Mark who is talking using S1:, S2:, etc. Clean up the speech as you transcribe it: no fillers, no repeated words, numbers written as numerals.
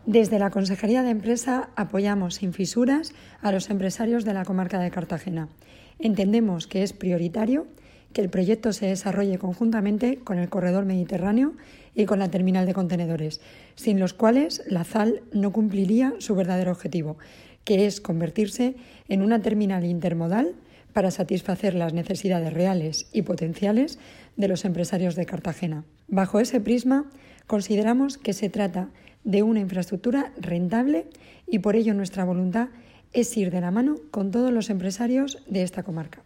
S1: Desde la Consejería de Empresa apoyamos sin fisuras a los empresarios de la comarca de Cartagena. Entendemos que es prioritario que el proyecto se desarrolle conjuntamente con el corredor mediterráneo y con la terminal de contenedores, sin los cuales la ZAL no cumpliría su verdadero objetivo, que es convertirse en una terminal intermodal para satisfacer las necesidades reales y potenciales de los empresarios de Cartagena. Bajo ese prisma, consideramos que se trata de una infraestructura rentable y por ello nuestra voluntad es ir de la mano con todos los empresarios de esta comarca.